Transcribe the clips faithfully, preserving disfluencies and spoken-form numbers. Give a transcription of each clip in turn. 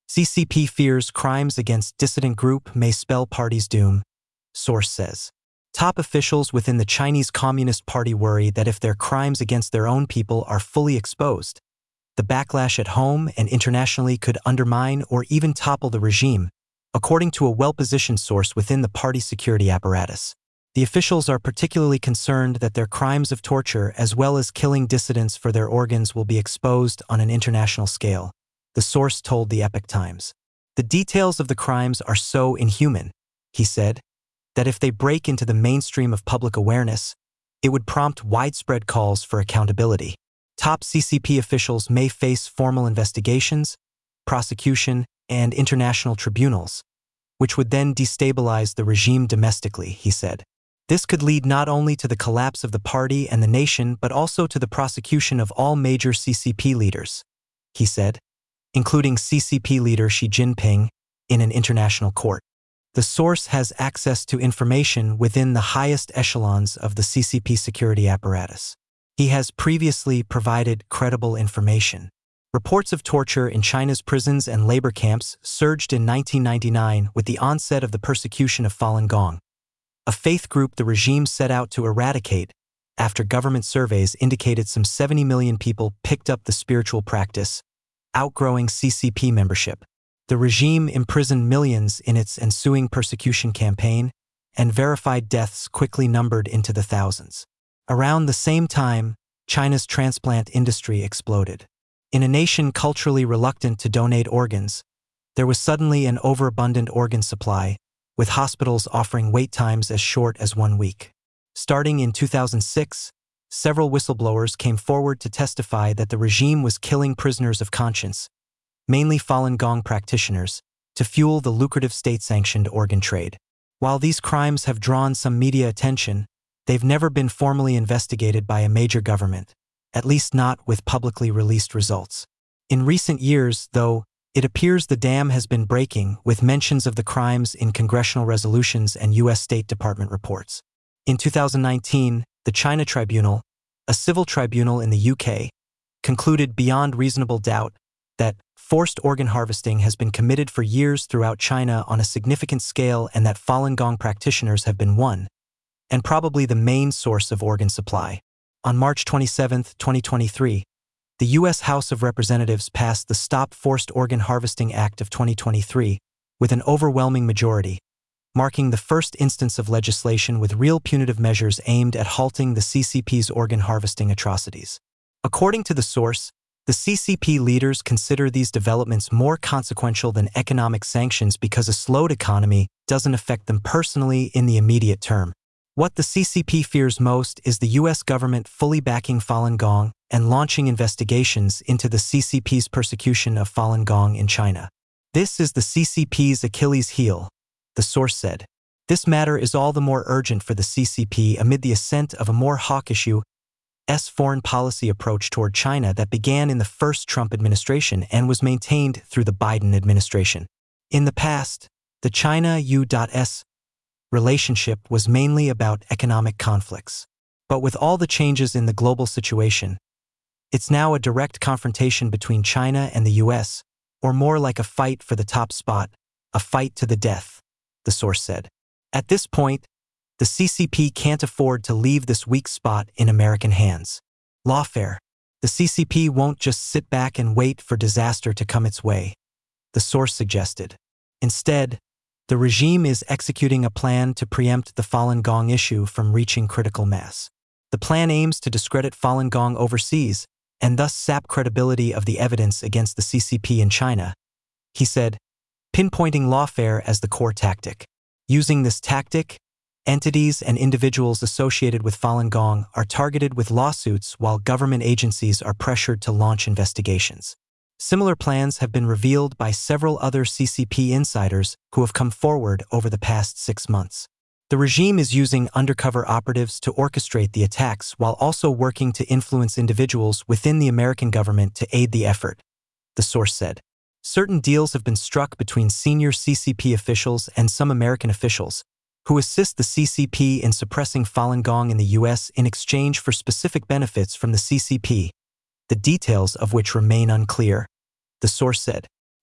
C C P fears crimes against dissident group may spell party's doom, source says. Top officials within the Chinese Communist Party worry that if their crimes against their own people are fully exposed, the backlash at home and internationally could undermine or even topple the regime, according to a well-positioned source within the party security apparatus. The officials are particularly concerned that their crimes of torture as well as killing dissidents for their organs will be exposed on an international scale, the source told the Epoch Times. The details of the crimes are so inhuman, he said, that if they break into the mainstream of public awareness, it would prompt widespread calls for accountability. Top C C P officials may face formal investigations, prosecution, and international tribunals, which would then destabilize the regime domestically, he said. This could lead not only to the collapse of the party and the nation but also to the prosecution of all major C C P leaders, he said, including C C P leader Xi Jinping, in an international court. The source has access to information within the highest echelons of the C C P security apparatus. He has previously provided credible information. Reports of torture in China's prisons and labor camps surged in nineteen ninety-nine with the onset of the persecution of Falun Gong, a faith group the regime set out to eradicate after government surveys indicated some seventy million people picked up the spiritual practice, outgrowing C C P membership. The regime imprisoned millions in its ensuing persecution campaign, and verified deaths quickly numbered into the thousands. Around the same time, China's transplant industry exploded. In a nation culturally reluctant to donate organs, there was suddenly an overabundant organ supply, with hospitals offering wait times as short as one week. Starting in two thousand six, several whistleblowers came forward to testify that the regime was killing prisoners of conscience, mainly Falun Gong practitioners, to fuel the lucrative state-sanctioned organ trade. While these crimes have drawn some media attention, they've never been formally investigated by a major government, at least not with publicly released results. In recent years, though, it appears the dam has been breaking with mentions of the crimes in congressional resolutions and U S State Department reports. In two thousand nineteen, the China Tribunal, a civil tribunal in the U K, concluded beyond reasonable doubt that forced organ harvesting has been committed for years throughout China on a significant scale and that Falun Gong practitioners have been one, and probably the main source of organ supply. On March twenty-seventh, twenty twenty-three, the U S House of Representatives passed the Stop Forced Organ Harvesting Act of twenty twenty-three with an overwhelming majority, marking the first instance of legislation with real punitive measures aimed at halting the C C P's organ harvesting atrocities. According to the source, the C C P leaders consider these developments more consequential than economic sanctions because a slowed economy doesn't affect them personally in the immediate term. What the C C P fears most is the U S government fully backing Falun Gong and launching investigations into the C C P's persecution of Falun Gong in China. This is the C C P's Achilles heel, the source said. This matter is all the more urgent for the C C P amid the ascent of a more hawkish U S foreign policy approach toward China that began in the first Trump administration and was maintained through the Biden administration. In the past, the China-U S relationship was mainly about economic conflicts. But with all the changes in the global situation, it's now a direct confrontation between China and the U S, or more like a fight for the top spot, a fight to the death, the source said. At this point, the C C P can't afford to leave this weak spot in American hands. Lawfare. The C C P won't just sit back and wait for disaster to come its way, the source suggested. Instead, the regime is executing a plan to preempt the Falun Gong issue from reaching critical mass. The plan aims to discredit Falun Gong overseas and thus sap credibility of the evidence against the C C P in China, he said, pinpointing lawfare as the core tactic. Using this tactic, entities and individuals associated with Falun Gong are targeted with lawsuits while government agencies are pressured to launch investigations. Similar plans have been revealed by several other C C P insiders who have come forward over the past six months. The regime is using undercover operatives to orchestrate the attacks while also working to influence individuals within the American government to aid the effort, the source said. Certain deals have been struck between senior C C P officials and some American officials, who assist the C C P in suppressing Falun Gong in the U S in exchange for specific benefits from the C C P, the details of which remain unclear, the source said.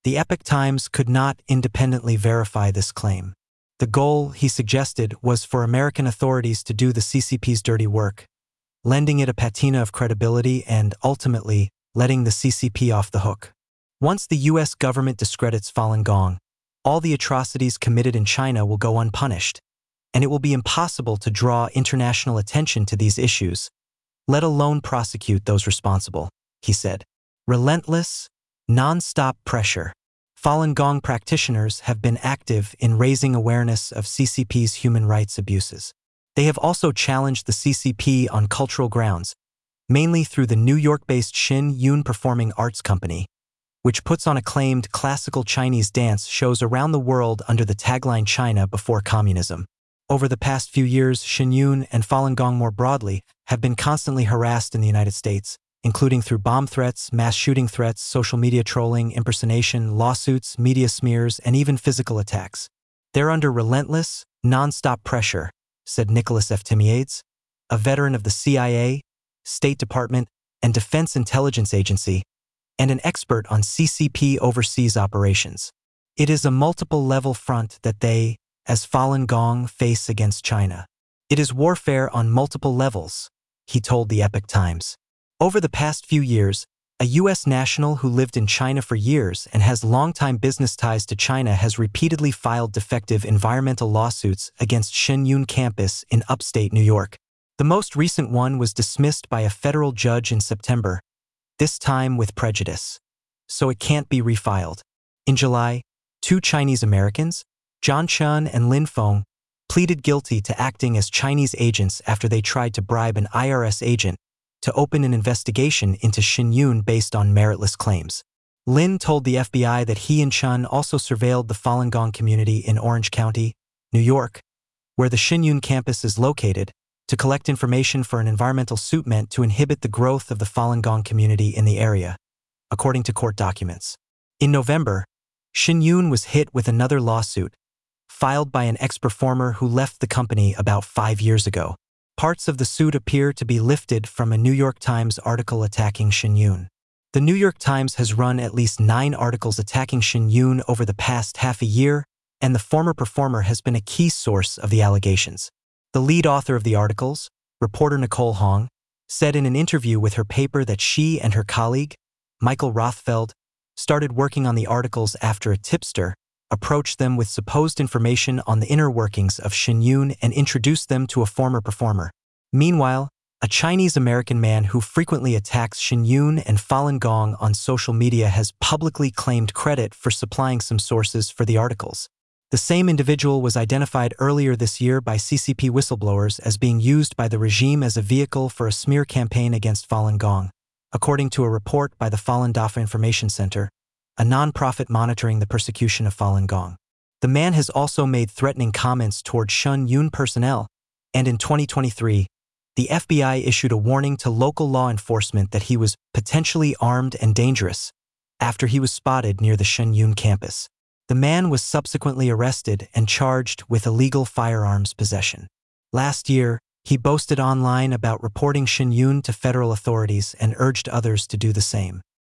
The Epoch Times could not independently verify this claim. The goal, he suggested, was for American authorities to do the C C P's dirty work, lending it a patina of credibility and, ultimately, letting the C C P off the hook. Once the U S government discredits Falun Gong, all the atrocities committed in China will go unpunished, and it will be impossible to draw international attention to these issues, let alone prosecute those responsible, he said. Relentless, non-stop pressure. Falun Gong practitioners have been active in raising awareness of C C P's human rights abuses. They have also challenged the C C P on cultural grounds, mainly through the New York-based Shin Yun Performing Arts Company, which puts on acclaimed classical Chinese dance shows around the world under the tagline China Before Communism. Over the past few years, Shin Yun and Falun Gong more broadly have been constantly harassed in the United States, including through bomb threats, mass shooting threats, social media trolling, impersonation, lawsuits, media smears, and even physical attacks. They're under relentless, non-stop pressure, said Nicholas F. Timiades, a veteran of the C I A, State Department, and Defense Intelligence Agency, and an expert on C C P overseas operations. It is a multiple-level front that they, as Falun Gong, face against China. It is warfare on multiple levels, he told the Epoch Times. Over the past few years, a U S national who lived in China for years and has longtime business ties to China has repeatedly filed defective environmental lawsuits against Shin Yun campus in upstate New York. The most recent one was dismissed by a federal judge in September, this time with prejudice, so it can't be refiled. In July, two Chinese Americans, John Chun and Lin Feng, pleaded guilty to acting as Chinese agents after they tried to bribe an I R S agent to open an investigation into Shin Yun based on meritless claims. Lin told the F B I that he and Chun also surveilled the Falun Gong community in Orange County, New York, where the Shin Yun campus is located, to collect information for an environmental suit meant to inhibit the growth of the Falun Gong community in the area, according to court documents. In November, Shin Yun was hit with another lawsuit, filed by an ex-performer who left the company about five years ago. Parts of the suit appear to be lifted from a New York Times article attacking Shin Yun. The New York Times has run at least nine articles attacking Shin Yun over the past half a year, and the former performer has been a key source of the allegations. The lead author of the articles, reporter Nicole Hong, said in an interview with her paper that she and her colleague, Michael Rothfeld, started working on the articles after a tipster approached them with supposed information on the inner workings of Shin Yun and introduced them to a former performer. Meanwhile, a Chinese-American man who frequently attacks Shin Yun and Falun Gong on social media has publicly claimed credit for supplying some sources for the articles. The same individual was identified earlier this year by C C P whistleblowers as being used by the regime as a vehicle for a smear campaign against Falun Gong, according to a report by the Falun Dafa Information Center, a non-profit monitoring the persecution of Falun Gong. The man has also made threatening comments toward Shin Yun personnel, and in twenty twenty-three, the F B I issued a warning to local law enforcement that he was potentially armed and dangerous after he was spotted near the Shin Yun campus. The man was subsequently arrested and charged with illegal firearms possession. Last year, he boasted online about reporting Shin Yun to federal authorities and urged others to do the same.